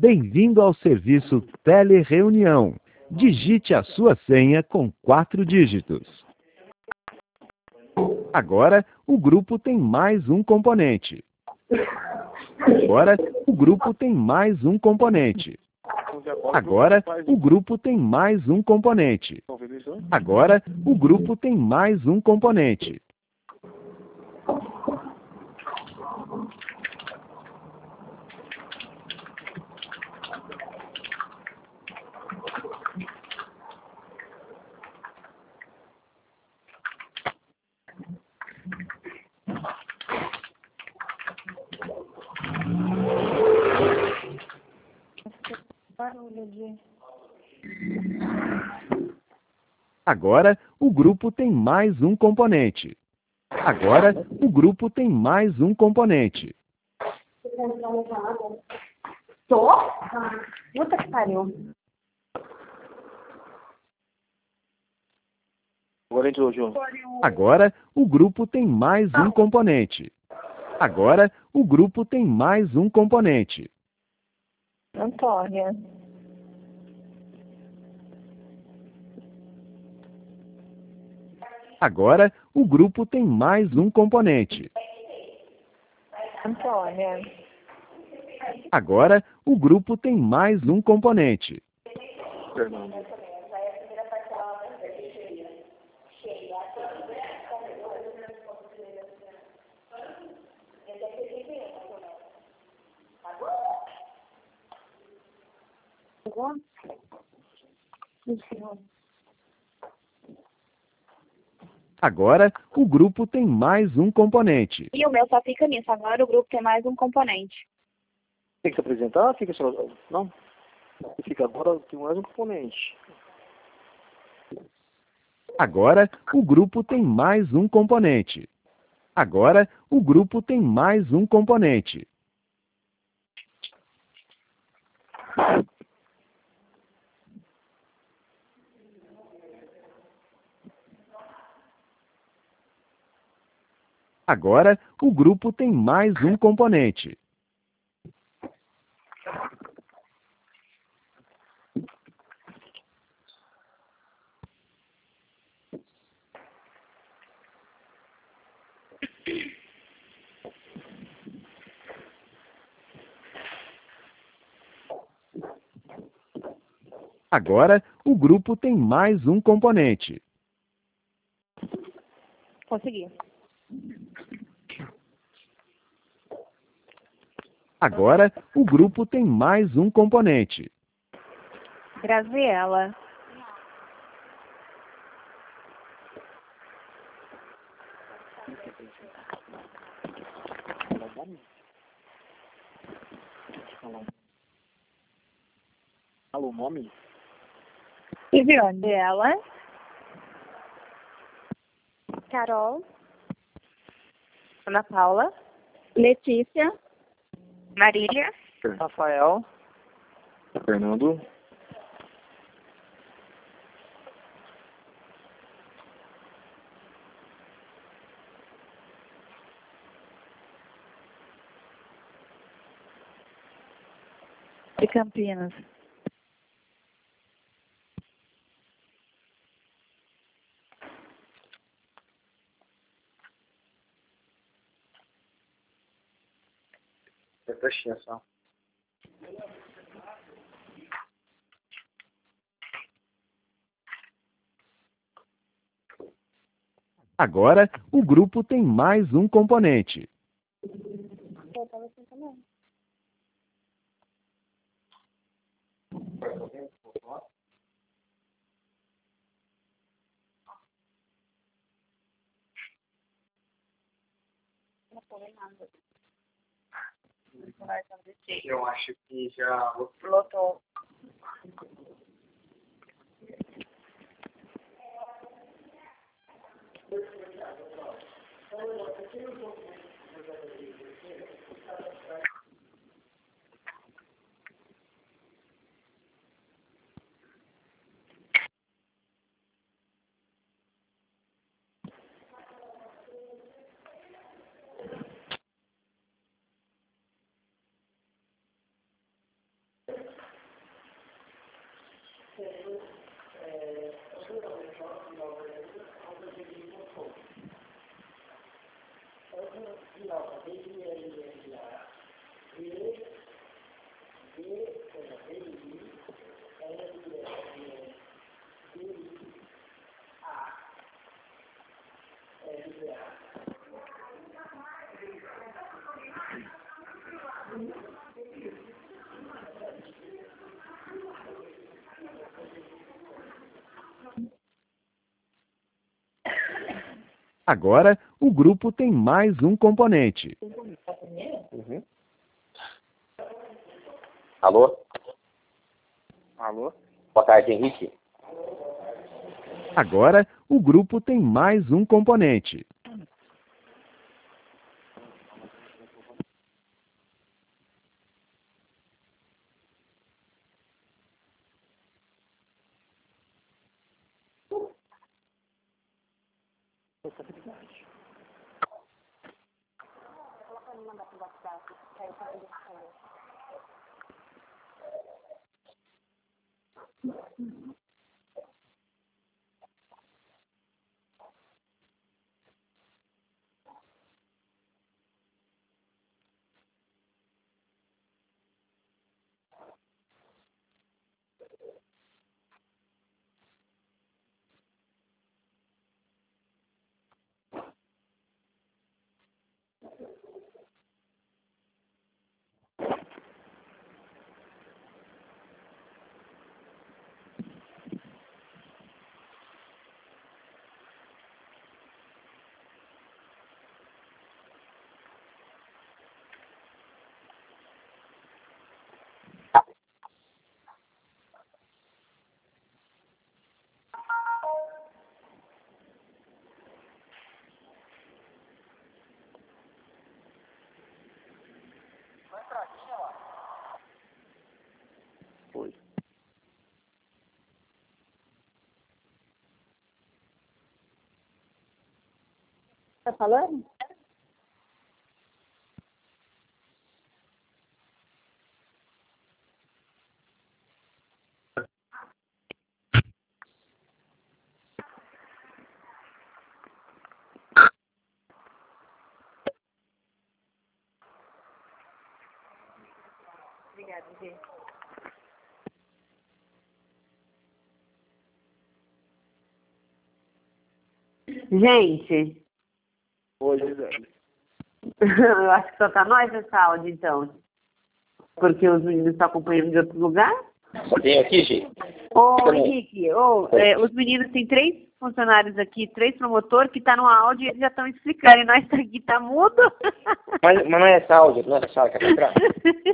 Bem-vindo ao serviço Telereunião. Digite a sua senha com 4 dígitos. Agora, o grupo tem mais um componente. Agora, o grupo tem mais um componente. Agora, o grupo tem mais um componente. Agora, o grupo tem mais um componente. Agora, o grupo tem mais um componente. Agora, o grupo tem mais um componente. Tô? Puta que pariu. Agora entrou, João. Agora, o grupo tem mais um componente. Agora, o grupo tem mais um componente. Antônia. Agora, o grupo tem mais um componente. Antônia. Agora, o grupo tem mais um componente. Fernando. Agora, o grupo tem mais um componente. E o meu só fica nisso. Agora o grupo tem mais um componente. Tem que se apresentar? Fica só. Não? Fica agora, tem mais um componente. Agora, o grupo tem mais um componente. Agora, o grupo tem mais um componente. Agora, o grupo tem mais um componente. Agora, o grupo tem mais um componente. Consegui. Agora, o grupo tem mais um componente. Graziela. Fala o nome? Viviane. Ela. Carol. Ana Paula. Letícia. Marília. Rafael. Fernando. De Campinas. Prestinha só. Agora, o grupo tem mais um componente. Eu acho que já. Lotou. Agora, o grupo tem mais um componente. Uhum. Alô? Alô? Boa tarde, Henrique. Agora, o grupo tem mais um componente. Foi. Tá falando? Obrigada, Gê. Gente, Oi, Gisele. eu acho que só tá nós nessa áudio, então. Porque os meninos estão acompanhando de outro lugar. Só tenho aqui, Gi. Ô, Henrique, os meninos têm 3 funcionários aqui, 3 promotores que tá no áudio e eles já estão explicando. E nós aqui tá mudo. Mas não é essa áudio, não é essa sala que é pra entrar?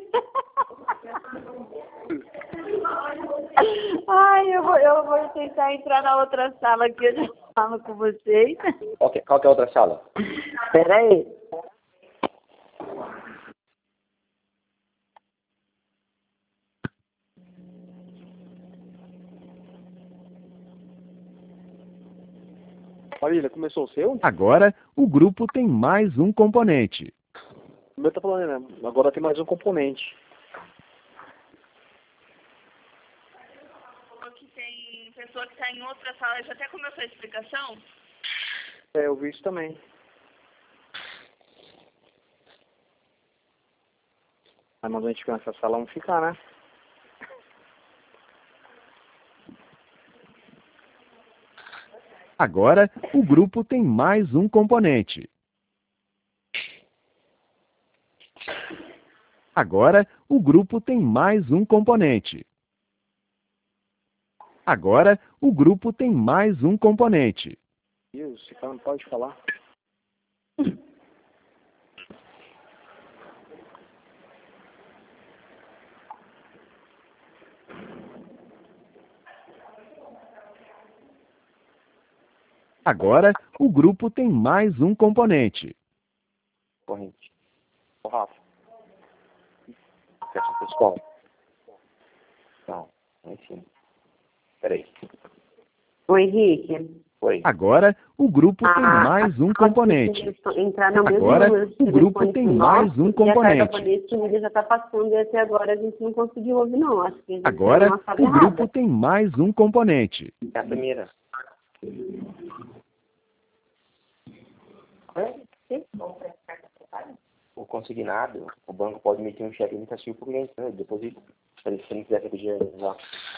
Ai, eu vou tentar entrar na outra sala que eu já falo com vocês. Qual que é a outra sala? Espera aí. Marília, começou o seu? Agora, o grupo tem mais um componente. O meu tá falando, né? Agora tem mais um componente. Que tem pessoa que está em outra sala, já até começou a explicação? É, eu vi isso também. Mas a gente ficar nessa sala, vamos ficar, né? Agora, o grupo tem mais um componente. Agora, o grupo tem mais um componente. Agora, o grupo tem mais um componente. Deus, esse cara não pode falar. Agora, o grupo tem mais um componente. Corrente. Ô, Rafa. Fecha pessoal. Não, lá em cima. Peraí. Ô, Henrique, Oi. Agora, o grupo tem mais um componente. Entrar no mesmo Agora, número de o grupo telefone tem que mais nosso, um e a carga componente. coletiva já está passando e até agora a gente não conseguiu ouvir, não. Acho que a gente Agora, tem uma sala o grupo errada. tem mais um componente. É a primeira. O consignado, o banco pode emitir um cheque limitativo por cliente, né? Deposito. Se ele não quiser pedir já.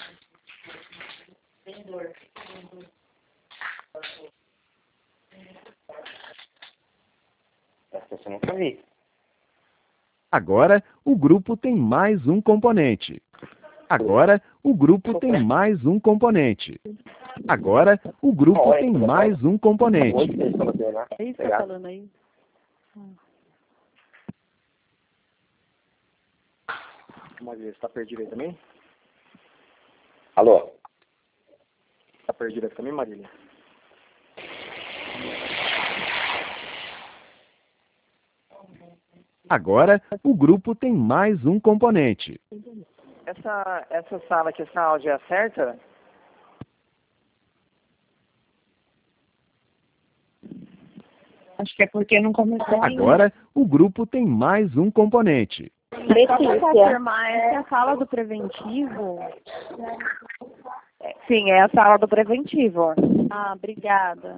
Essa você nunca vi. Agora, o grupo tem mais um componente. Agora, o grupo tem mais um componente. Agora, o grupo tem mais um componente. Hoje eles estão batendo lá. É isso que tá falando aí? Marília, você tá perdido aí também? Alô? Tá perdido aí também, Marília? Agora, o grupo tem mais um componente. Essa sala aqui, essa áudio é a certa? Acho que é porque não começou ainda. Agora, o grupo tem mais um componente. Só para confirmar, essa é a sala do preventivo? Sim, é a sala do preventivo. Ah, obrigada.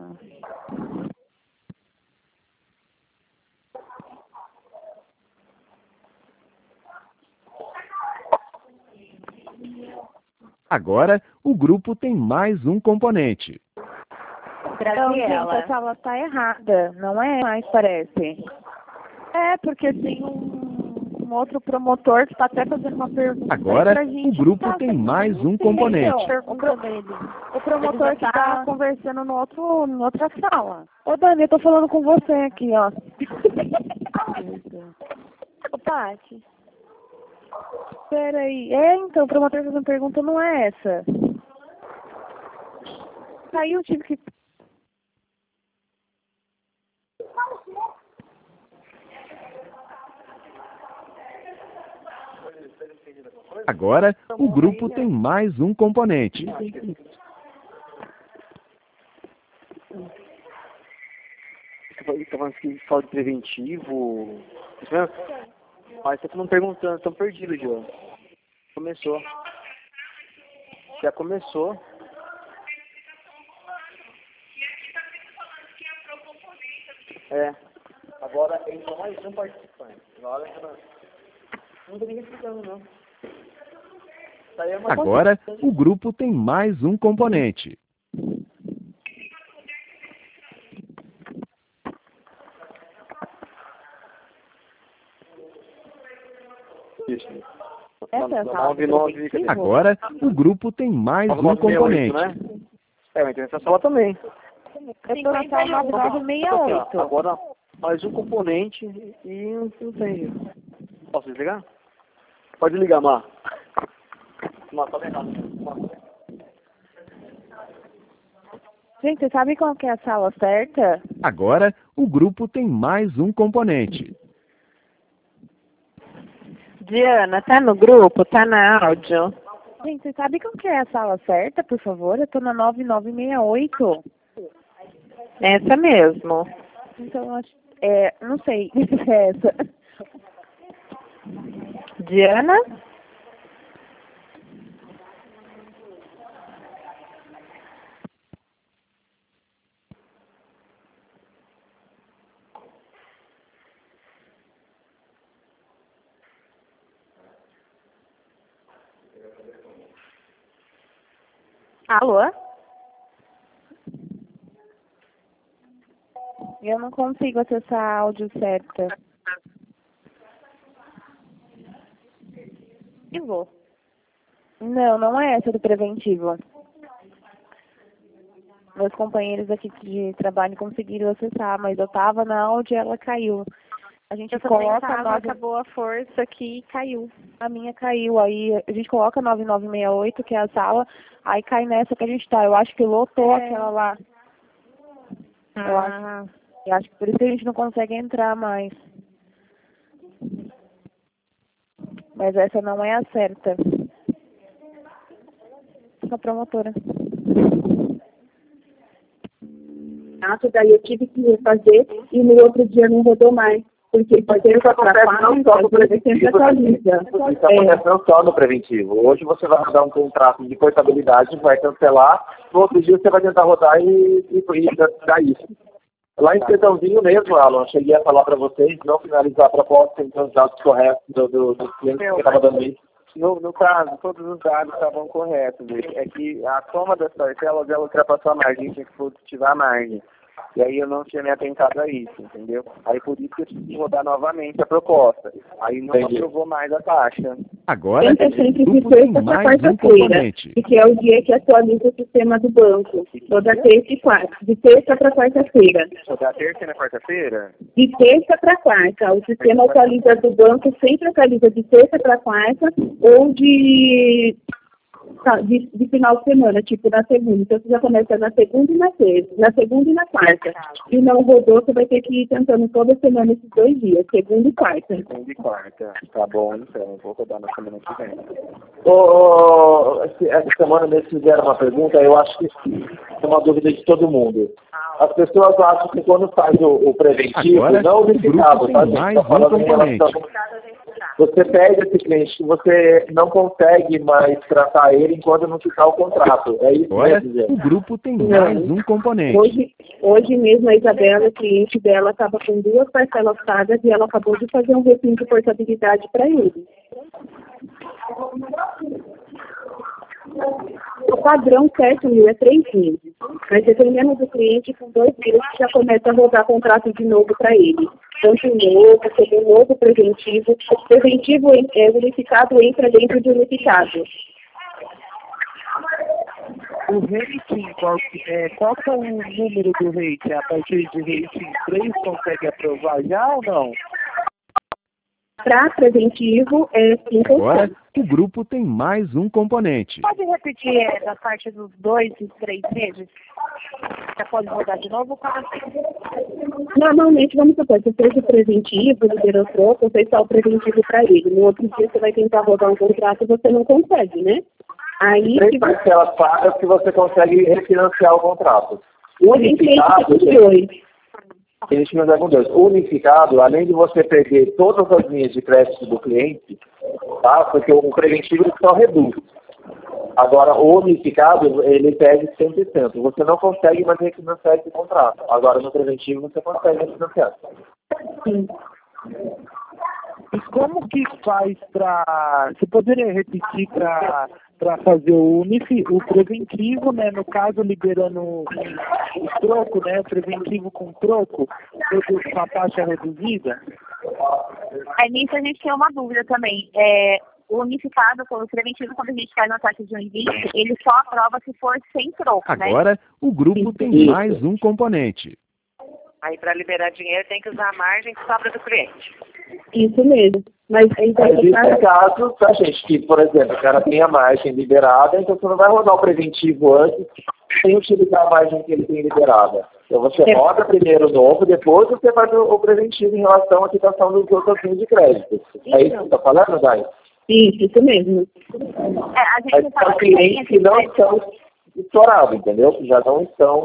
Agora, o grupo tem mais um componente. Então, gente, a sala está errada. Não é mais, parece. É, porque tem um outro promotor que está até fazendo uma pergunta Agora, pra gente. o grupo tem mais um componente. O promotor que está conversando no outra sala. Ô, Dani, eu tô falando com você aqui, ó. Ô, Paty. Peraí. Então, o promotor fazendo pergunta não é essa. Aí eu tive que... Agora, o grupo tem mais um componente. Você tá falando que fala de preventivo. Isso mesmo? Mas tá todo mundo perguntando, estão perdidos, João. Começou. Já começou. É. Agora entrou mais um participante. Agora não tem ninguém explicando, não. Isso aí é uma Agora, o grupo tem mais um componente. Isso. Essa é a sala do 99, preventivo? Agora, o grupo tem mais um componente. né? É, mas tem essa sala também. Eu tô na sala 9968. Agora, mais um componente e não tem. Posso desligar? Pode ligar, Mar. Mar, tá errado. Gente, você sabe qual que é a sala certa? Agora, o grupo tem mais um componente. Diana, tá no grupo? Tá na áudio? Gente, você sabe qual que é a sala certa, por favor? Eu tô na 9968. Essa mesmo. Então, eu acho... não sei se é essa. Diana? Alô? Eu não consigo acessar a áudio certa. Eu vou. Não, não é essa do preventivo. Meus companheiros aqui de trabalho conseguiram acessar, mas eu tava na áudio e ela caiu. A gente coloca a nova... acabou a força aqui e caiu. A minha caiu, aí a gente coloca 9968, que é a sala, aí cai nessa que a gente tá. Eu acho que lotou aquela lá. Eu acho que por isso que a gente não consegue entrar mais. Mas essa não é a certa. A promotora. daí eu tive que refazer e no outro dia não rodou mais. Porque fazer essa Isso acontece não só no preventivo. Hoje você vai rodar um contrato de portabilidade, vai cancelar, no outro dia você vai tentar rodar e dar isso. Lá em Sertãozinho mesmo, Alan, cheguei a falar para vocês, não finalizar a proposta sem os dados corretos do cliente que estava dando isso. No caso, todos os dados estavam corretos. É que a soma das parcelas, ela ultrapassou a margem, tinha que positivar a margem. E aí eu não tinha me atentado a isso, entendeu? Aí por isso que eu tive que rodar novamente a proposta. Aí não aprovou mais a taxa. Agora, tenta sempre o de grupo tem sexta para mais um quarta-feira, componente. que é o dia que atualiza o sistema do banco. Toda terça e quarta. De terça para quarta-feira. Da terça e na quarta-feira? De terça para quarta. O sistema atualiza do banco, sempre atualiza de terça para quarta ou de final de semana, tipo na segunda. Então você já começa na segunda e na terça, na segunda e na quarta. Se não rodou, você vai ter que ir tentando toda semana esses 2 dias, segunda e quarta. Segunda e quarta. Tá bom, então. Vou rodar na semana que vem. Essa semana mesmo fizeram uma pergunta, eu acho que é uma dúvida de todo mundo. As pessoas acham que quando faz o preventivo, agora, não unificado, tem mais um componente. Você perde esse cliente que você não consegue mais tratar ele enquanto não ficar o contrato. É isso Agora, mesmo, gente? o grupo tem mais um componente. Hoje mesmo a Isabela, a cliente dela, estava com 2 parcelas pagas e ela acabou de fazer um refim de portabilidade para ele. O padrão certo, é 3 meses. Mas dependendo do cliente, com 2 meses já começa a rodar contrato de novo para ele. Tanto novo, como um novo preventivo. O preventivo unificado entra dentro do unificado. O rating, qual que é o número do rating? A partir de rating 3 consegue aprovar já ou não? Para preventivo, é 5 Agora, o grupo tem mais um componente. Pode repetir da parte dos 2 e 3 meses? Você pode rodar de novo? Normalmente, vamos supor, você fez o preventivo, liberou troco, você está o preventivo para ele. No outro dia, você vai tentar rodar um contrato e você não consegue, né? Aí, 3 parcelas pagas que você consegue refinanciar o contrato. Unificado, além de você perder todas as linhas de crédito do cliente, tá? Porque o preventivo ele só reduz. Agora, o unificado, ele perde 100%. Você não consegue mais refinanciar esse contrato. Agora, no preventivo, você consegue refinanciar. Sim. E como que faz para... Você poderia repetir para fazer o preventivo, né? No caso, liberando o troco, né? O preventivo com troco, com a taxa reduzida? Nisso a gente tem uma dúvida também. O unificado, o preventivo, quando a gente cai na taxa de 1,20, ele só aprova se for sem troco, Agora, o grupo tem mais um componente. Aí, para liberar dinheiro, tem que usar a margem que sobra do cliente. Isso mesmo. Mas existe casos, tá, gente, que, por exemplo, o cara tem a margem liberada, então você não vai rodar o preventivo antes sem utilizar a margem que ele tem liberada. Então você roda primeiro o novo, depois você faz o preventivo em relação à quitação dos outros fins de crédito. É isso que você está falando, Dai? Isso mesmo. A gente mas são clientes que não estão estourados, entendeu? Que já não estão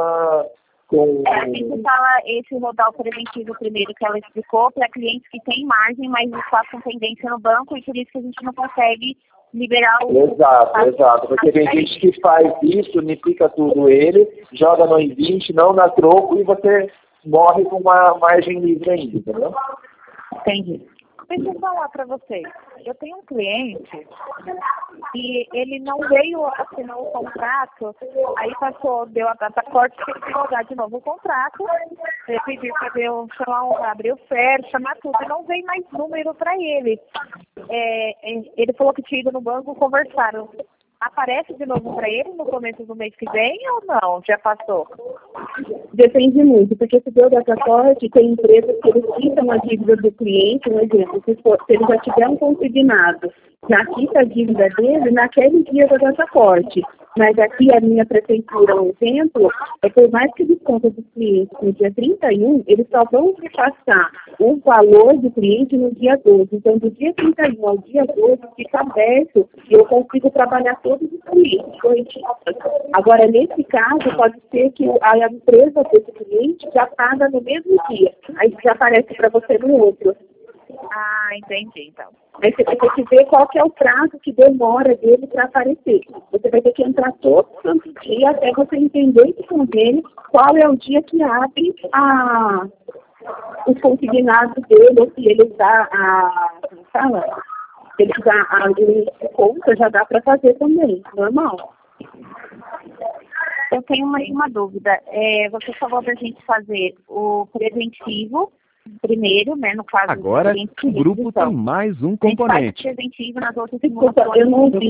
a gente fala esse rodar o preventivo primeiro que ela explicou para clientes que têm margem, mas estão com pendência no banco e por isso que a gente não consegue liberar o... Exato. Porque tem gente que faz isso, unifica tudo ele, joga no 20, não dá troco e você morre com uma margem livre ainda, entendeu? Entendi. Deixa eu falar para vocês. Eu tenho um cliente e ele não veio assinar o contrato, aí deu a data corte, tem que rodar de novo o contrato, ele pediu para abrir o FER, chamar tudo, e não veio mais número para ele. Ele falou que tinha ido no banco, conversaram. Aparece de novo para ele no começo do mês que vem ou não? Já passou? Depende muito, porque se deu data corte, tem empresas que eles quitam a dívida do cliente, um exemplo, se ele já tiver um consignado já quita a dívida dele naquele dia da data corte. Mas aqui a minha prefeitura, um exemplo, é por mais que desconta dos clientes no dia 31, eles só vão repassar o valor do cliente no dia 12. Então, do dia 31 ao dia 12, fica aberto e eu consigo trabalhar todos os clientes correntistas. Agora, nesse caso, pode ser que a empresa desse cliente já paga no mesmo dia. Aí já aparece para você no outro. Ah, entendi, então. Aí você vai ter que ver qual que é o prazo que demora dele para aparecer. Você vai ter que entrar todo santo dia até você entender esse convênio, qual é o dia que abre os consignados dele, ou se ele dá como fala? Se ele dá a limite de conta, já dá para fazer também, normal. Eu tenho uma dúvida. Você falou da gente fazer o preventivo primeiro, né, no caso... Agora, o grupo tem mais um componente. Preventivo nas outras Desculpa, eu não vi.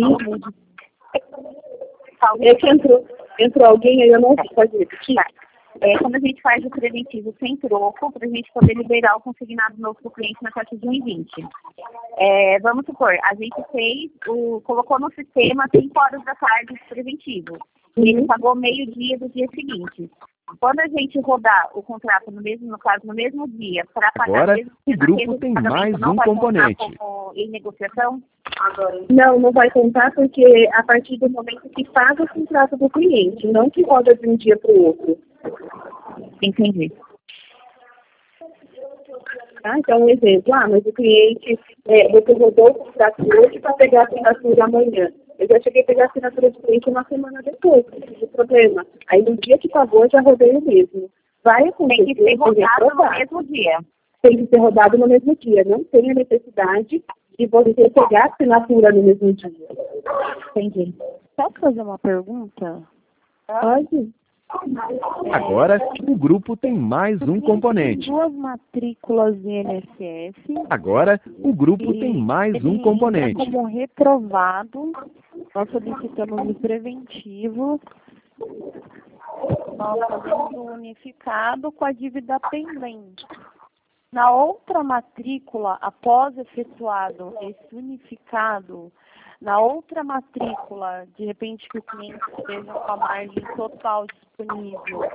É que entrou alguém aí, eu não vi. Pode repetir. Quando a gente faz o preventivo sem troco, para a gente poder liberar o consignado novo para o cliente na taxa de 1,20. Vamos supor, a gente colocou no sistema 5 horas da tarde de preventivo. E ele pagou meio-dia do dia seguinte. Quando a gente rodar o contrato no mesmo dia, para pagar... Agora, o grupo tem mais um componente. Em negociação? Não vai contar porque a partir do momento que paga o contrato do cliente, não que roda de um dia para o outro. Entendi. Então, um exemplo, mas o cliente, você rodou o contrato hoje para pegar a assinatura amanhã. Eu já cheguei a pegar a assinatura do cliente uma semana depois, não tive problema. Aí no dia que pagou, já rodei o mesmo. Vai acontecer. Tem que ser rodado no mesmo dia. Tem que ser rodado no mesmo dia. Não tem a necessidade de você pegar a assinatura no mesmo dia. Entendi. Posso fazer uma pergunta? Pode. Agora, o grupo tem mais um componente. Duas matrículas de INSS. Agora, o grupo tem mais um componente. Como reprovado, nós solicitamos o preventivo. Nós fazemos o unificado com a dívida pendente. Na outra matrícula, após efetuado esse unificado, na outra matrícula, de repente que o cliente esteja com a margem total disponível,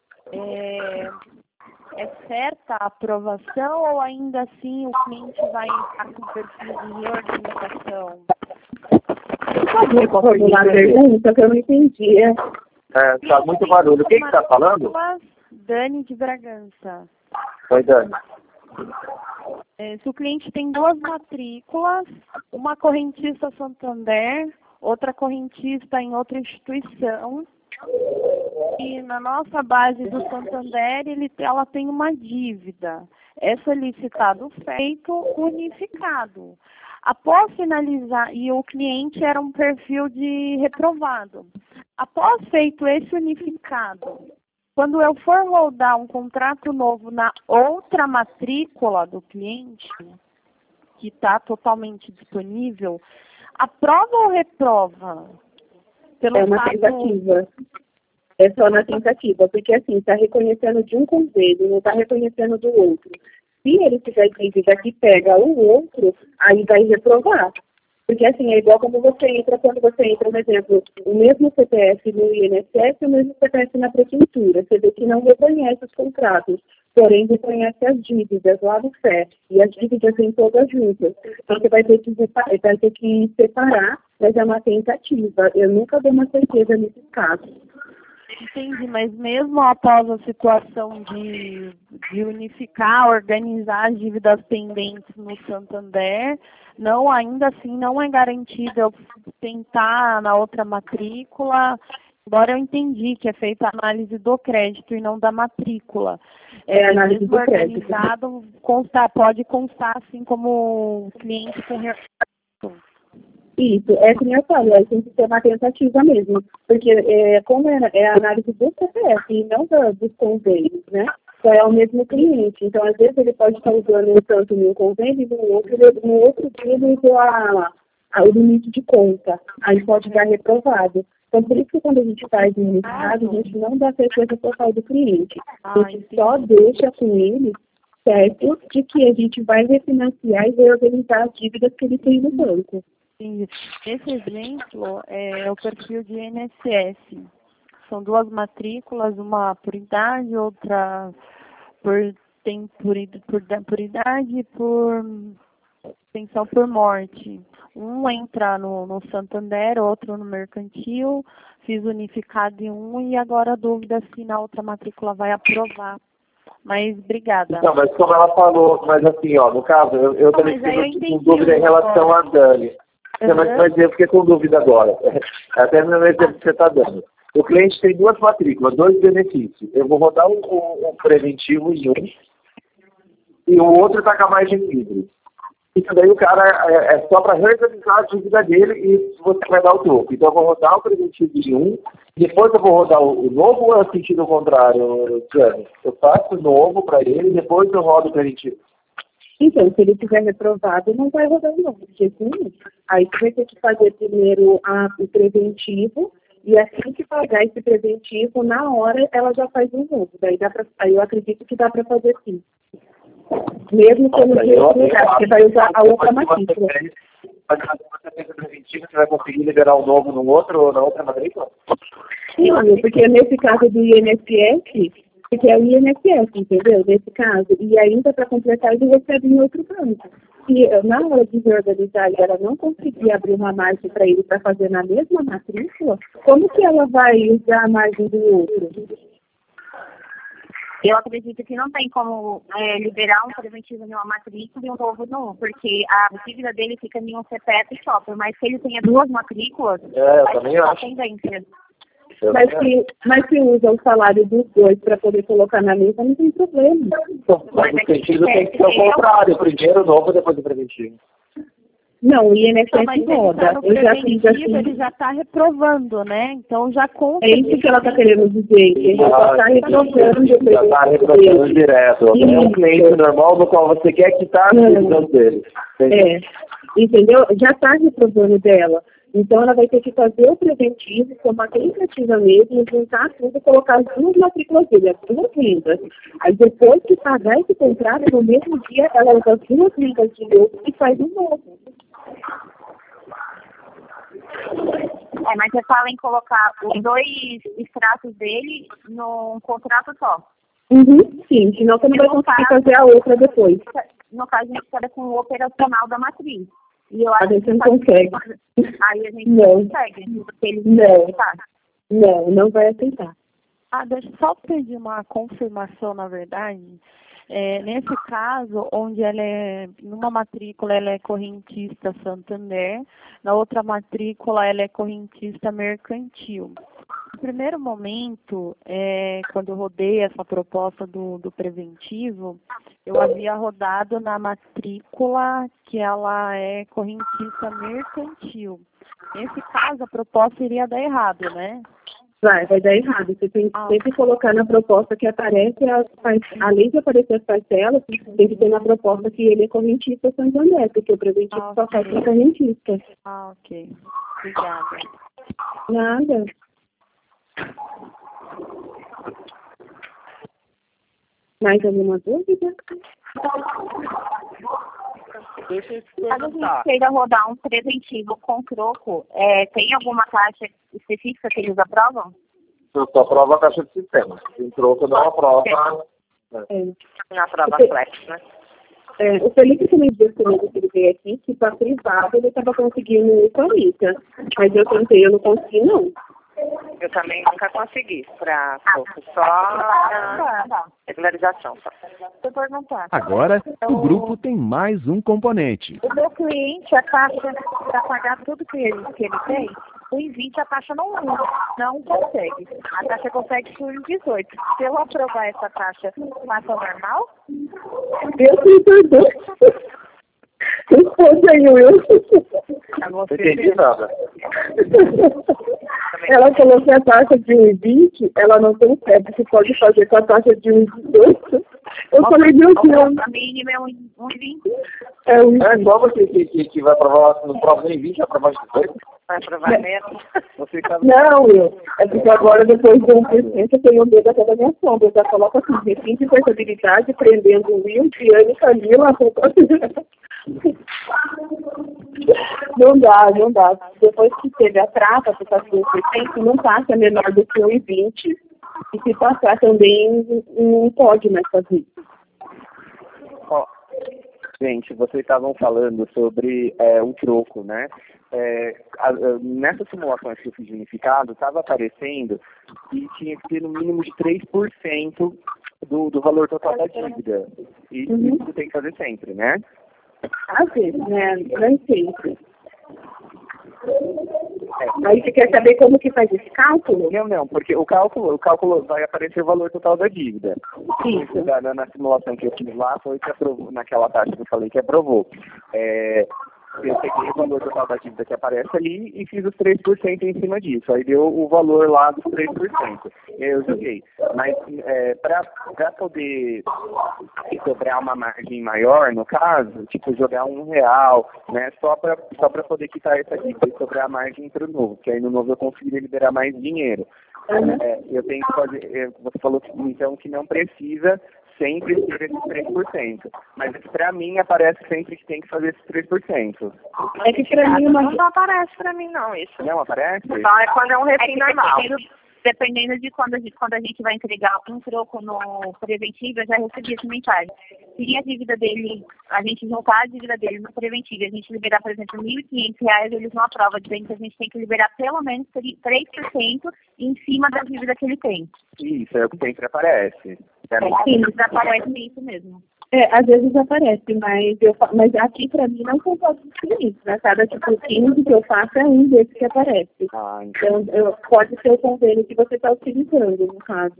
é certa a aprovação ou ainda assim o cliente vai entrar com perfil de reorganização? Pode formular a pergunta que eu não entendi. Tá muito barulho. Quem que tá falando? Dani de Bragança. Oi, Dani. Se o cliente tem duas matrículas, uma correntista Santander, outra correntista em outra instituição, e na nossa base do Santander ela tem uma dívida. É solicitado feito unificado. Após finalizar, e o cliente era um perfil de reprovado. Após feito esse unificado, quando eu for rodar um contrato novo na outra matrícula do cliente, que está totalmente disponível, aprova ou reprova? É uma tentativa. É só na tentativa, porque assim, está reconhecendo de um convênio, não está reconhecendo do outro. Se ele tiver dívida que pega o outro, aí vai reprovar. Porque assim, é igual quando você entra, por exemplo, o mesmo CPF no INSS e o mesmo CPF na prefeitura. Você vê que não reconhece os contratos, porém reconhece as dívidas lá no FE. E as dívidas vêm todas juntas. Então você vai ter que separar, mas é uma tentativa. Eu nunca dei uma certeza nesse caso. Entendi, mas mesmo após a situação de unificar, organizar as dívidas pendentes no Santander, ainda assim não é garantido eu tentar na outra matrícula, embora eu entendi que é feita a análise do crédito e não da matrícula. Análise do crédito. Organizado pode constar assim como cliente com Isso, como eu falei, tem que ser uma tentativa mesmo, porque como é a análise do CPF e não dos convênios, né? Então é o mesmo cliente, então às vezes ele pode estar usando um tanto no convênio e no outro dia ele usou o limite de conta, aí pode dar reprovado. Então por isso que quando a gente faz um unificado, a gente não dá certeza total do cliente, a gente só deixa com ele certo de que a gente vai refinanciar e reorganizar as dívidas que ele tem no banco. Sim. Esse exemplo é o perfil de INSS. São duas matrículas, uma por idade, outra por idade e por pensão por morte. Um entra no Santander, outro no Mercantil. Fiz unificado em um e agora a dúvida é se na outra matrícula vai aprovar. Mas obrigada. Não, mas como ela falou, mas assim, ó, no caso, eu também fiquei com dúvida em relação à Dani. Mas eu fiquei com dúvida agora. Até no exemplo que você está dando. O cliente tem duas matrículas, dois benefícios. Eu vou rodar o preventivo em um e o outro está com a margem livre. Isso daí o cara é só para reorganizar a dívida dele e você vai dar o troco. Então eu vou rodar o preventivo em um, depois eu vou rodar o novo ou é o sentido contrário, Tiane? Eu faço o novo para ele, depois eu rodo o preventivo. Então, se ele tiver reprovado, não vai rodar de novo. Aí você vai ter que fazer primeiro o preventivo, e assim que pagar esse preventivo, na hora ela já faz um novo. Aí eu acredito que dá para fazer sim. Mesmo quando você vai usar a outra matrícula. Mas se você fez o preventivo, você vai conseguir liberar o novo no outro ou na outra matrícula? Sim, porque nesse caso do INSS, porque é o INSS, entendeu? Nesse caso, e ainda para completar ele recebe em outro banco. E na hora de reorganizar e ela não conseguir abrir uma margem para ele para fazer na mesma matrícula, como que ela vai usar a margem do outro? Eu acredito que não tem como liberar um preventivo em uma matrícula e um novo não, porque a dívida dele fica em um CPF só, por mais que ele tenha duas matrículas, eu também acho. Tendência. Mas se usa o salário dos dois para poder colocar na mesa, não tem problema. Mas o sentido tem que ser o contrário, primeiro o novo, depois o preventivo. Não, o INSS roda. Eu já fiz assim. Ele já está reprovando, né? Então já conta. É isso que ela está querendo dizer. Ele já está reprovando. Já está reprovando direto. É um cliente normal no qual você quer quitar a decisão dele. Entendeu? Já está reprovando dela. Então ela vai ter que fazer o preventivo, tomar a tentativa mesmo, juntar tudo e colocar as duas matrículas dele, as duas rendas. Aí depois que pagar esse contrato, no mesmo dia, ela usa as duas rendas de novo e faz um novo. Mas você fala em colocar os dois extratos dele num contrato só. Sim, senão você não vai conseguir fazer a outra depois. No caso, a gente fica com o operacional da matriz. E eu acho a gente não consegue. Aí a gente não consegue. Porque eles não vai aceitar. Deixa eu só pedir uma confirmação, na verdade. Nesse caso, onde ela numa matrícula ela é correntista Santander, na outra matrícula ela é correntista Mercantil. No primeiro momento, quando eu rodei essa proposta do preventivo, eu havia rodado na matrícula que ela é correntista Mercantil. Nesse caso, a proposta iria dar errado, né? Vai dar errado. Você tem que sempre colocar na proposta que aparece, além de aparecer as parcelas, tem que ter na proposta que ele é correntista Santander, porque o preventivo só faz para correntista. Ok. Obrigada. Nada. Mais alguma dúvida? Deixa eu te Caso a perguntar. gente queira rodar um preventivo com troco, tem alguma taxa específica que eles aprovam? Eu só aprovo a taxa de sistema. Em troco não aprova. Não aprova flex, né? O Felipe também disse comigo que ele veio aqui, que para privado ele estava conseguindo 40. Mas eu tentei, eu não consegui, não. Eu também nunca consegui para só regularização. Vou perguntar. Agora, o grupo tem mais um componente. O meu cliente, a taxa para pagar tudo que ele tem, o 1,20 a taxa não consegue. A taxa consegue por 1,18. Se eu aprovar essa taxa, passa normal? Eu tenho perdão. Responde aí, Will. Não entendi nada. Ela falou que a taxa de 1,20, ela não consegue, que pode fazer com a taxa de 1,18. Eu falei, meu Deus. A mínima é 1,20. É 1,20. É igual você que vai aprovar, não prova nem 20, vai aprovar 18. Vai aprovar mesmo? Você tá... Não, é porque agora, depois do 1%, eu tenho medo até da minha sombra. Eu já coloco assim, requinte de portabilidade, prendendo o Will, Diane, Camila, Não dá. Depois que teve a trava, por causa do 1%, não passa menor do que 1,20. E se passar também, não pode mais fazer. Ó, gente, vocês estavam falando sobre o troco, né? Nessas simulações que eu fiz de unificado, estava aparecendo que tinha que ter no mínimo de 3% do valor total da dívida. E isso tem que fazer sempre, né? Às vezes, né? Não sempre. Aí você quer saber como que faz esse cálculo? Não, porque o cálculo vai aparecer o valor total da dívida. Isso. Na simulação que eu fiz lá, foi que aprovou, naquela taxa que eu falei que aprovou. Eu peguei o valor total da dívida que aparece ali e fiz os 3% em cima disso. Aí deu o valor lá dos 3%. Eu joguei. Mas para poder sobrar uma margem maior, no caso, tipo jogar R$1, né? Só para poder quitar essa dívida e sobrar a margem para o novo, que aí no novo eu conseguiria liberar mais dinheiro. Eu tenho que fazer. Você falou então que não precisa sempre ter esses 3%. Mas para mim aparece sempre que tem que fazer esses 3%. É que para mim não aparece para mim não isso. Não aparece? Não, é quando é um refém normal. Dependendo de quando a gente vai entregar um troco no preventivo, eu já recebi essa mensagem. Se a dívida dele, a gente juntar a dívida dele no preventivo, a gente liberar, por exemplo, R$1.500, eles não aprovam, dizendo que a gente tem que liberar pelo menos 3% em cima da dívida que ele tem. Isso, é o que sempre aparece. Sim, aparece isso mesmo. Às vezes aparece, mas aqui para mim não são todos diferentes, né? Cada tipo 15 que eu faço é um desses que aparece. Então, pode ser o convênio que você está utilizando, no caso.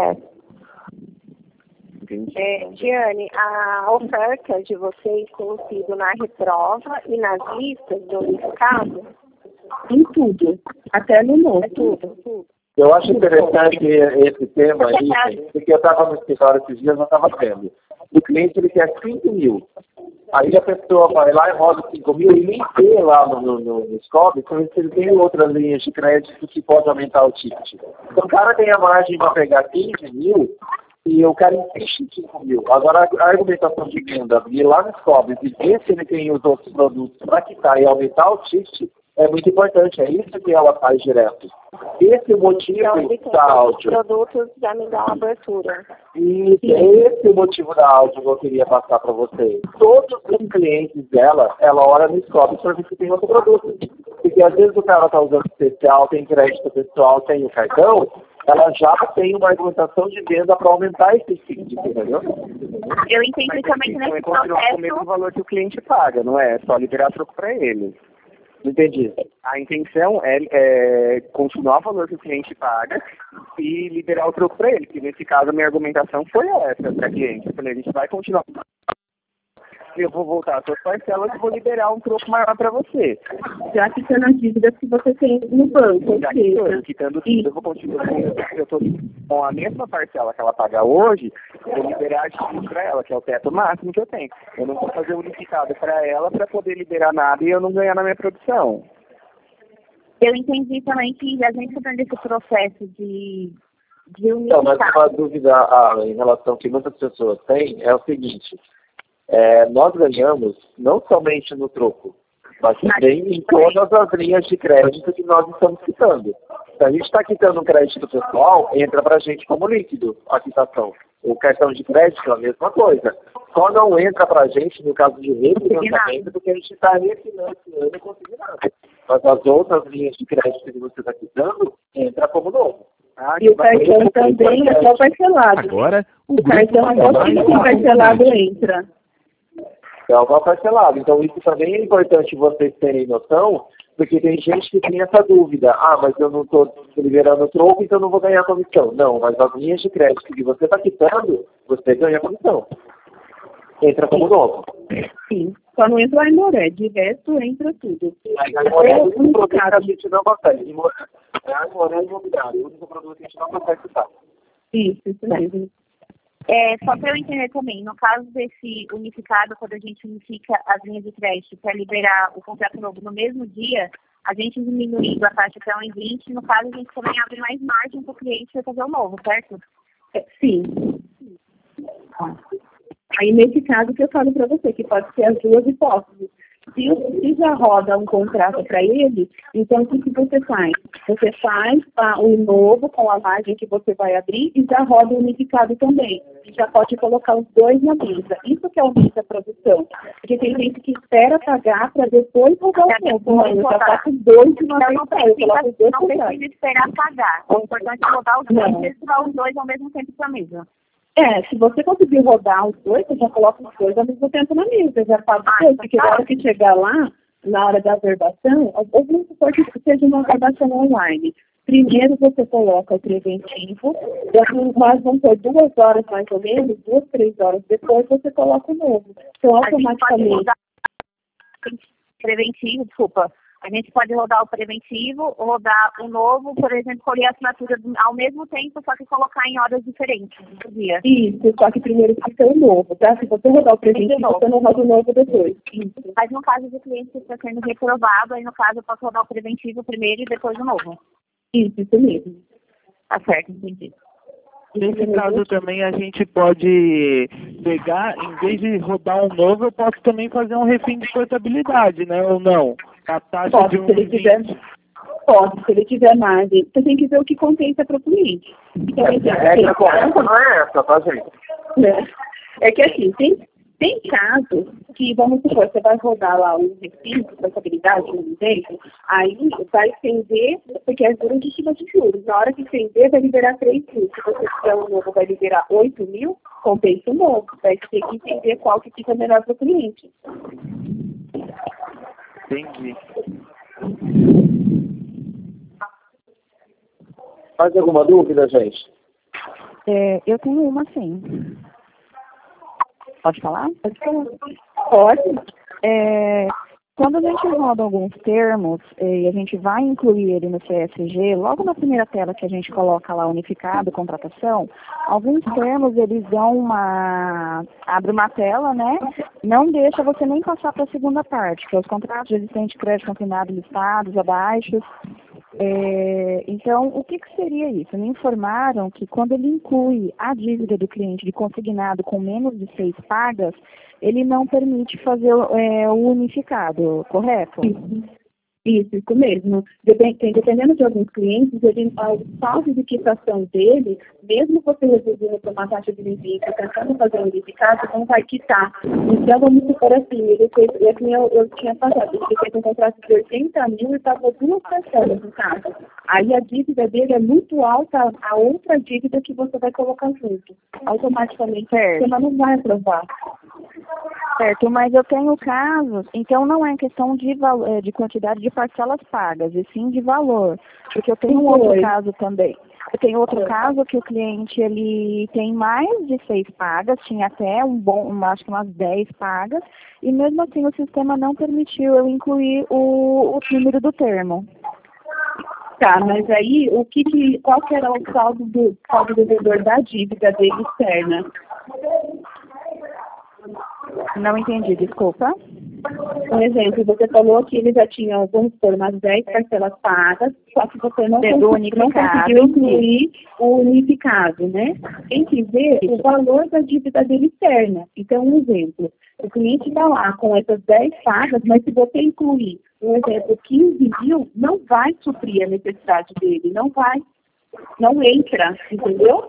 Diane, a oferta de vocês tem sido na reprova e nas listas do unificado? Em tudo, até no novo. É tudo. Eu acho interessante esse tema aí, porque eu estava no escritório esses dias, não estava vendo. O cliente ele quer 5 mil. Aí a pessoa vai lá e roda 5 mil e nem vê lá no Scope, então ele tem outras linhas de crédito que pode aumentar o ticket. Então o cara tem a margem para pegar 15 mil e o cara investe em 5 mil. Agora a argumentação de venda, ir lá no Scope e ver se ele tem os outros produtos para quitar e aumentar o ticket, é muito importante, é isso que ela faz direto. Esse é o motivo da áudio. Os produtos já me dão abertura. E esse é o motivo da áudio que eu queria passar para vocês. Todos os clientes dela, ela olha no Scope para ver se tem outro produto. Porque às vezes o cara está usando especial, tem crédito pessoal, tem o cartão, ela já tem uma argumentação de venda para aumentar esse ticket, entendeu? Eu entendi também que nesse processo... É o mesmo valor que o cliente paga, não é? É só liberar troco para ele. Entendi. A intenção é continuar o valor que o cliente paga e liberar o troco para ele, que nesse caso a minha argumentação foi essa para cliente. Eu falei, a gente vai continuar. Eu vou voltar às suas parcelas e vou liberar um troco maior para você. Já quitando as dívidas que você tem no banco. Já quitando tudo, eu vou continuar. Eu estou com a mesma parcela que ela paga hoje, eu vou liberar a dívida para ela, que é o teto máximo que eu tenho. Eu não vou fazer unificado para ela para poder liberar nada e eu não ganhar na minha produção. Eu entendi também que a gente está nesse processo de unificar. Então, mas uma dúvida em relação que muitas pessoas têm é o seguinte. Nós ganhamos não somente no troco, mas também em todas as linhas de crédito que nós estamos quitando. Se a gente está quitando um crédito pessoal, entra para a gente como líquido a quitação. O cartão de crédito é a mesma coisa. Só não entra para a gente no caso de refinanciamento porque a gente está refinanciando consignado. Mas as outras linhas de crédito que você está quitando, entra como novo. E o cartão também é só parcelado. Agora, o cartão é só parcelado entra. É o parcelado. Então, isso também é importante vocês terem noção, porque tem gente que tem essa dúvida. Mas eu não estou liberando troco, então eu não vou ganhar comissão. Não, mas as linhas de crédito que você está quitando, você ganha comissão. Entra como novo. Sim. Só não entra a Aimoré. De resto, entra tudo. A Aimoré é o único produto que a gente não consegue. A Aimoré é imobiliário. O único produto que a gente não consegue quitar. Isso mesmo. Só para eu entender também, no caso desse unificado, quando a gente unifica as linhas de crédito para liberar o contrato novo no mesmo dia, A gente diminuindo a taxa até 1,20, no caso, a gente também abre mais margem para o cliente para fazer o novo, certo? Sim. Aí, nesse caso, que eu falo para você, que pode ser as duas hipóteses. Se já roda um contrato para ele, então o que você faz? Você faz o novo com a margem que você vai abrir e já roda o unificado também. E já pode colocar os dois na mesa. Isso que aumenta a produção. Porque tem gente que espera pagar para depois rodar o novo. Não, eu já faço dois de uma vez só. Eu coloco os dois. Não precisa esperar pagar. O importante é rodar os dois e misturar os dois ao mesmo tempo para a mesa. Se você conseguir rodar os dois, você já coloca os dois ao mesmo tempo na mesa, já faz os dois, porque na hora que chegar lá, na hora da averbação, ou vamos supor que seja uma averbação online. Primeiro você coloca o preventivo, mas vão ter 2 horas mais ou menos, 2, 3 horas depois você coloca o novo. Então, automaticamente... Preventivo, desculpa. A gente pode rodar o preventivo, rodar o novo, por exemplo, colher a assinatura ao mesmo tempo, só que colocar em horas diferentes do dia. Isso, só que primeiro fica o novo, tá? Se você rodar o preventivo, você não roda o novo depois. Isso. Mas no caso do cliente que está sendo reprovado, aí no caso eu posso rodar o preventivo primeiro e depois o novo. Isso mesmo. Tá certo, entendi. Nesse caso também a gente pode pegar, em vez de rodar um novo, eu posso também fazer um refém de portabilidade, né? Ou não? A taxa pode, de um... se ele tiver, pode, se ele tiver margem. Você tem que ver o que compensa para o cliente. Então, a regra correta não é essa, tá, gente? É que assim, tem casos que, vamos supor, você vai rodar lá o refém de portabilidade, um exemplo, aí vai estender, porque é juros de estima de juros. Na hora que estender, vai liberar 3 mil. Se você tiver um novo, vai liberar 8 mil, compensa o novo. Vai ter que entender qual que fica melhor para o cliente. Entendi. Mais alguma dúvida, gente? Eu tenho uma, sim. Pode falar? Pode. Quando a gente roda alguns termos e a gente vai incluir ele no CSG, logo na primeira tela que a gente coloca lá unificado, contratação, alguns termos eles dão abre uma tela, né? Não deixa você nem passar para a segunda parte, que é os contratos de existente crédito consignado listados, abaixo. Então, o que seria isso? Me informaram que quando ele inclui a dívida do cliente de consignado com menos de 6 pagas, ele não permite fazer o unificado, correto? Isso mesmo. Dependendo de alguns clientes, o saldo de quitação dele, mesmo você reduzindo para uma taxa de limite, tentando fazer um unificado, não vai quitar. Então, vamos supor assim, ele fez, eu tinha passado, ele fez um contrato de 80 mil e pagou 2 parcelas no caso. Aí a dívida dele é muito alta, a outra dívida que você vai colocar junto. Automaticamente, você não vai aprovar. Certo, mas eu tenho casos, então não é questão de quantidade de parcelas pagas, e sim de valor. Porque eu tenho outro caso também. Eu tenho outro caso que o cliente ele tem mais de 6 pagas, tinha até acho que umas 10 pagas, e mesmo assim o sistema não permitiu eu incluir o número do termo. Tá, mas aí qual que era o saldo do devedor da dívida dele externa? Não entendi, desculpa. Um exemplo, você falou que ele já tinha, vamos supor, umas 10 parcelas pagas, só que você não conseguiu incluir o unificado, né? Tem que ver o valor da dívida dele externa. Então, um exemplo, o cliente está lá com essas 10 pagas, mas se você incluir, um exemplo, 15 mil, não vai suprir a necessidade dele, não entra, entendeu?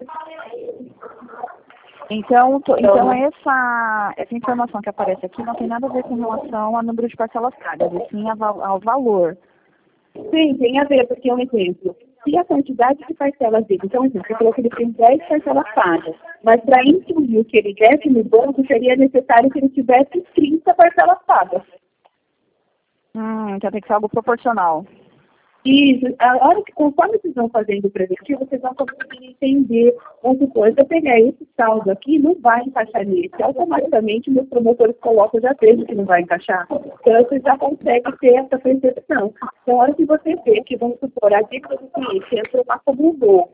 Então essa informação que aparece aqui não tem nada a ver com relação ao número de parcelas pagas, e sim ao valor. Sim, tem a ver, porque é um exemplo. Se a quantidade de parcelas dele, então, você falou que ele tem 10 parcelas pagas, mas para incluir o que ele deve no banco, seria necessário que ele tivesse 30 parcelas pagas. Então tem que ser algo proporcional. Isso, a hora que, conforme vocês vão fazendo o preventivo, vocês vão conseguir entender onde foi. Se eu pegar esse saldo aqui, não vai encaixar nesse. Automaticamente, meus promotores colocam, já vejo que não vai encaixar. Então, você já consegue ter essa percepção. Então, a hora que você vê que, vamos supor, a dívida do cliente entrou lá como um gol,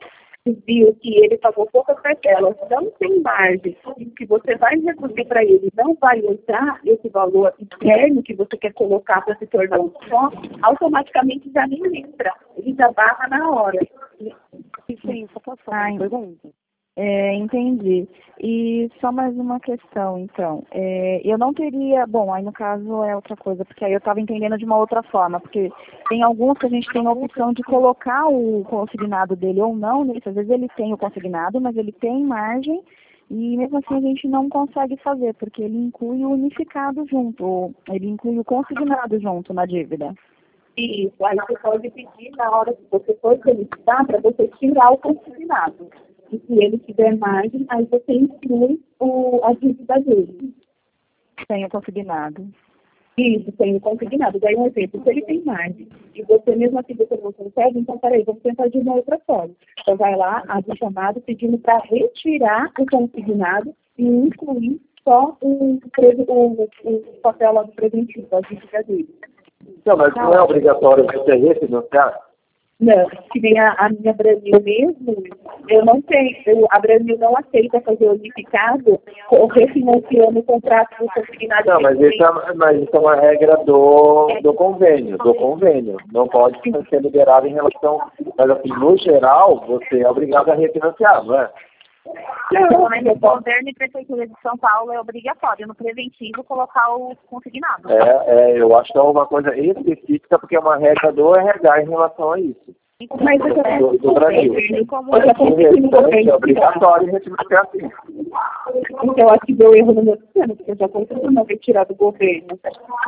viu que ele pagou poucas parcelas, não tem margem, e que você vai reduzir para ele, não vai entrar esse valor interno que você quer colocar para se tornar um só, automaticamente já nem entra, ele já barra na hora. Sim, só posso falar uma pergunta? Entendi. E só mais uma questão, então. Eu não teria... Bom, aí no caso é outra coisa, porque aí eu estava entendendo de uma outra forma, porque tem alguns que a gente tem a opção de colocar o consignado dele ou não nisso. Às vezes ele tem o consignado, mas ele tem margem, e mesmo assim a gente não consegue fazer, porque ele inclui o unificado junto, ou ele inclui o consignado junto na dívida. Isso, aí você pode pedir na hora que você for solicitar para você tirar o consignado. E se ele tiver margem, aí você inclui a dívida dele. Sem o consignado. Isso, sem o consignado. Daí um exemplo, se ele tem margem e você mesmo assim você não consegue, então peraí, vamos tentar de uma outra forma. Então vai lá, abre o chamado pedindo para retirar o consignado e incluir só o papel lá do preventivo, a dívida dele. Não, mas não é obrigatório você refinanciar? Não, que nem a minha Branil mesmo, eu não tenho, a Branil não aceita fazer unificado ou refinanciando o contrato do consignado. Não, mas isso é uma regra do convênio, Não pode ser liberado em relação... Mas assim, no geral, você é obrigado a refinanciar, não é? Não, mas o governo e prefeitura de São Paulo é obrigatório no preventivo colocar o consignado. Eu acho que é uma coisa específica, porque é uma regra do RH em relação a isso. Mas do Brasil. É obrigatório refinanciar assim. Então, eu acho que deu erro no meu sistema, porque eu já consegui não ter tirado do governo.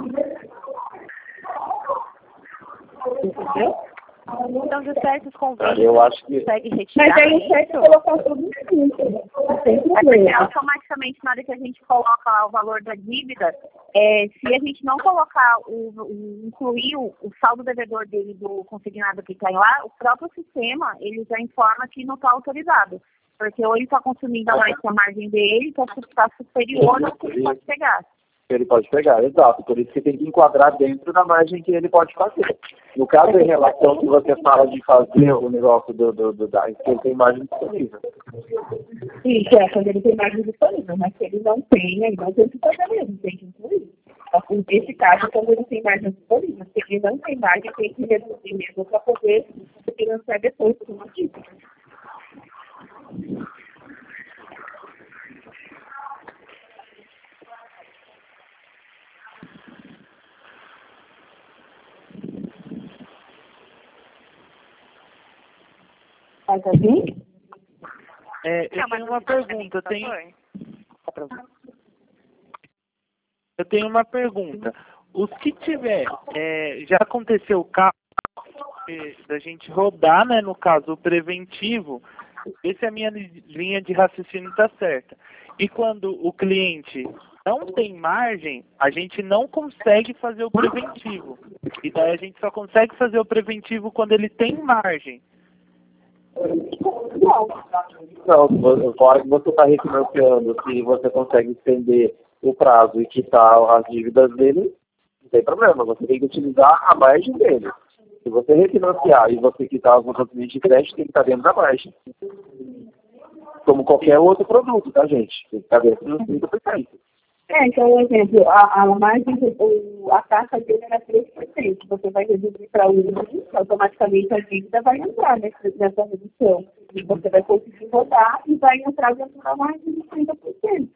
Entendeu? Então, de certos convênios, eu acho que... consegue retirar. Mas aí o chefe colocar tudo junto. Não tem problema. Automaticamente, na hora que a gente coloca o valor da dívida, se a gente não colocar, incluir o saldo devedor dele do consignado que tem lá, o próprio sistema, ele já informa que não está autorizado. Porque ou ele está consumindo a mais que a margem dele, que está superior ao que ele pode pegar. Ele pode pegar, exato. Por isso que tem que enquadrar dentro da margem que ele pode fazer. No caso, em relação que você fala de fazer o negócio que ele tem margem disponível. Isso, quando ele tem margem disponível, mas se ele não tem, aí não tem que fazer mesmo, tem que incluir. Nesse caso, quando ele tem margem disponível, se ele não tem margem, tem que reduzir mesmo para poder financiar depois por uma dívida. Faz assim? Eu tenho uma pergunta. Eu tenho uma pergunta. Os que tiver, já aconteceu o caso da gente rodar, né, no caso, o preventivo, ver se a minha linha de raciocínio está certa. E quando o cliente não tem margem, a gente não consegue fazer o preventivo. E daí a gente só consegue fazer o preventivo quando ele tem margem. Não, fora que você está refinanciando, se você consegue estender o prazo e quitar as dívidas dele, não tem problema, você tem que utilizar a margem dele. Se você refinanciar e você quitar os contratos de crédito, tem que estar dentro da margem. Como qualquer outro produto, tá, gente? Tem que estar dentro dos 30%. Então, por exemplo, a margem, a taxa dele era 3%. Você vai reduzir para 1%, automaticamente a dívida vai entrar nessa redução. E você vai conseguir rodar e vai entrar dentro da margem de 30%.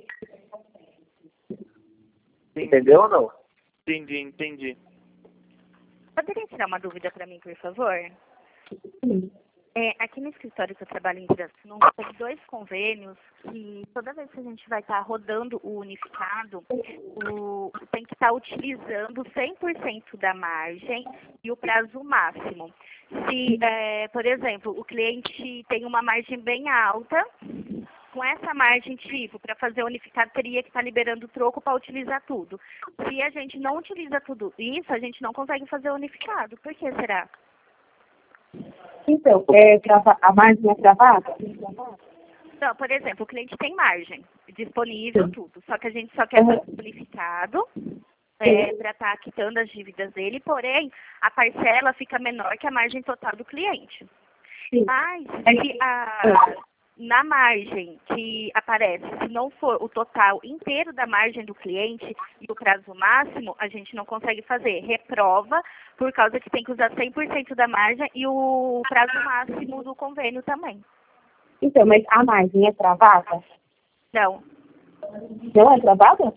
Entendeu ou não? Entendi. Poderia tirar uma dúvida para mim, por favor? Sim. Aqui no escritório que eu trabalho em Pirassununga, tem 2 convênios que toda vez que a gente vai estar rodando o unificado, tem que estar utilizando 100% da margem e o prazo máximo. Se, por exemplo, o cliente tem uma margem bem alta, com essa margem, tipo, para fazer o unificado, teria que estar liberando troco para utilizar tudo. Se a gente não utiliza tudo isso, a gente não consegue fazer o unificado. Por que será? Então, a margem é travada? Não, por exemplo, o cliente tem margem disponível, tudo. Só que a gente só quer fazer unificado para estar quitando as dívidas dele, porém, a parcela fica menor que a margem total do cliente. Mas se na margem que aparece, se não for o total inteiro da margem do cliente e o prazo máximo, a gente não consegue fazer. Reprova, por causa que tem que usar 100% da margem e o prazo máximo do convênio também. Então, mas a margem é travada? Não. Não é travada?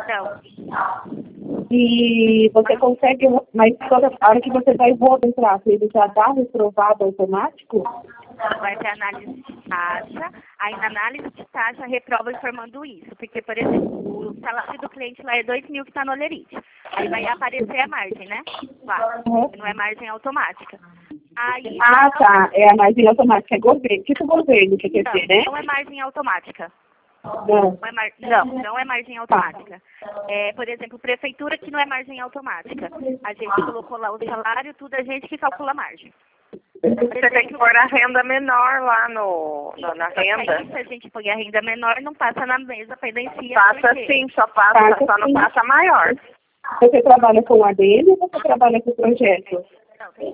Não. E você consegue, mas toda hora que você vai entrar, ele já dá reprovado automático? Vai ter análise de taxa, aí na análise de taxa reprova informando isso, porque, por exemplo, o salário do cliente lá é 2.000 que está no Olerite, aí vai aparecer a margem, né? Lá, não é margem automática. Aí, tá, é a margem automática, é governo, tipo governo que quer dizer, né? Não é margem automática. Não. Não é margem automática. Por exemplo, prefeitura que não é margem automática. A gente colocou lá o salário, tudo a gente que calcula a margem. Você tem que pôr a renda menor lá na renda. Aí, se a gente põe a renda menor, não passa na mesa pendencia. Passa sim, só não passa maior. Você trabalha com ADM ou você trabalha com projeto? Não, tem.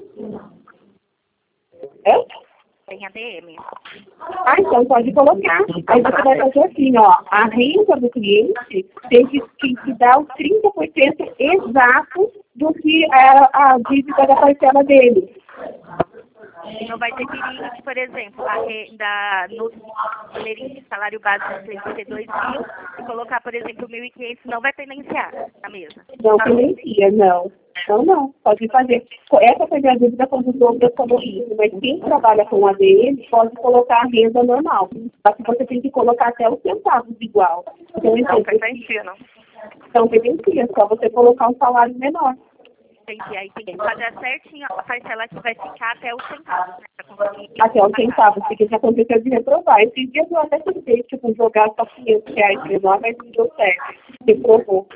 Tem ADM. Então pode colocar. Aí você vai fazer assim, ó, a renda do cliente tem que dar os 30% exatos do que é a dívida da parcela dele. Não vai ter perigo de, por exemplo, a renda no Olerite, salário básico tem que ser 2.000 e colocar, por exemplo, 1.500, não vai pendenciar na mesa. Não pendencia, não. Não. Pode fazer. Essa foi a dúvida quando o Douglas falou isso, mas quem trabalha com ADM pode colocar a renda normal. Só que você tem que colocar até os centavos igual. Então, não pendencia, não. Não pendencia, só você colocar um salário menor. Entendi, aí tem que pagar certinho a parcela que vai ficar até os centavos, né? Até os centavos, porque isso aconteceu de reprovar. Esses dias eu até tentei, jogar só R$500 menor, mas não deu certo. Reprovou.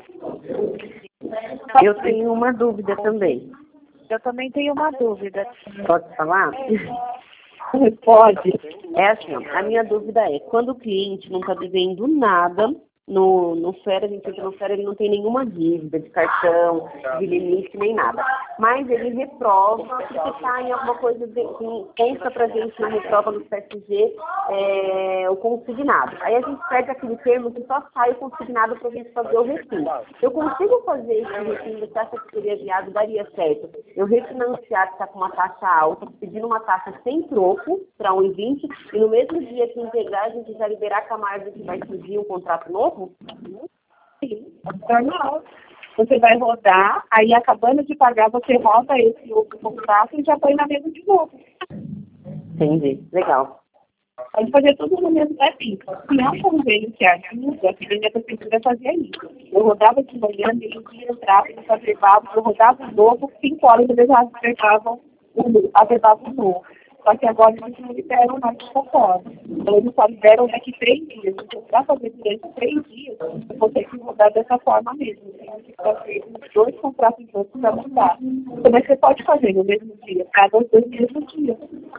Eu tenho uma dúvida também. Eu também tenho uma dúvida. Pode falar? Pode. É assim, ó, a minha dúvida é, quando o cliente não está devendo nada, no FER, a gente entra no FER, ele não tem nenhuma dívida de cartão, de limite, nem nada. Mas ele reprova, porque está em alguma coisa, consta pra gente na reprova do PSG o consignado. Aí a gente pede aquele termo que só sai o consignado pra gente fazer o refino. Eu consigo fazer esse refino, você acha que seria viável, daria certo? Eu refinanciar que está com uma taxa alta, pedindo uma taxa sem troco para 1,20 e no mesmo dia que integrar, a gente já liberar com a margem que vai surgir um contrato novo? Sim, normal. Você vai rodar, aí acabando de pagar, você roda esse outro contrato e já põe na mesa de novo. Entendi, legal. Pode fazer tudo no mesmo tempinho. Se não convênio que ajuda, a minha prefeitura fazia isso. Eu rodava de manhã, meio-dia, entrava, eles averbavam, eu rodava de novo, 5 horas eles já averbavam o novo. Só que agora eles não liberam mais por fora. Então eles só liberam daqui 3 dias. Então, para fazer durante 3 dias, você tem que rodar dessa forma mesmo. Tem que fazer os 2 contratos juntos para mudar. Como é que você pode fazer no mesmo dia? Cada 2 mesmos dias.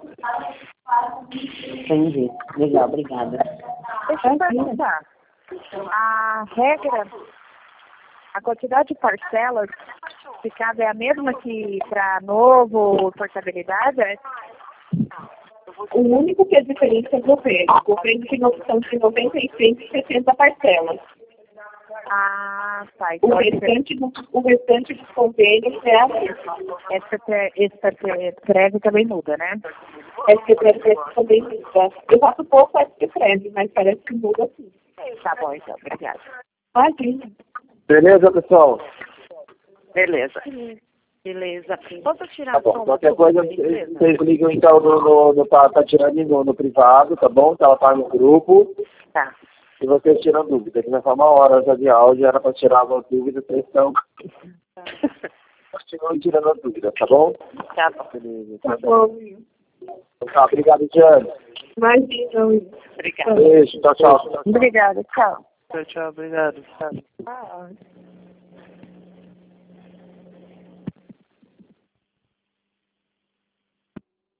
Entendi. Legal, obrigada. Deixa eu perguntar. A regra, a quantidade de parcelas ficada é a mesma que para novo portabilidade? O único que é diferente é o governo. O governo que não são de 96 e 60 parcelas. Ah, tá. Então, o restante dos convênios é a mesma. Essa prévio também muda, né? SPTREV também muda. Eu faço pouco SPTREV, mas parece que muda sim. Tá bom, então. Obrigada. Imagina. Beleza, pessoal? Beleza. Posso tirar Tá bom. som? Qualquer coisa, vocês ligam então pra Tatiane no privado, tá bom? Que ela tá no grupo. Tá. E vocês tiram dúvida, que não foi 1 hora já de áudio, era para tirar uma dúvida, vocês estão continuam tirando a dúvida, tá bom? Tá bom. Beleza. Tá bom. Tá, obrigado, Diane. Imagina. Obrigada. Beijo, tchau. Obrigada, tchau. Tchau, obrigado. Tchau. Ah,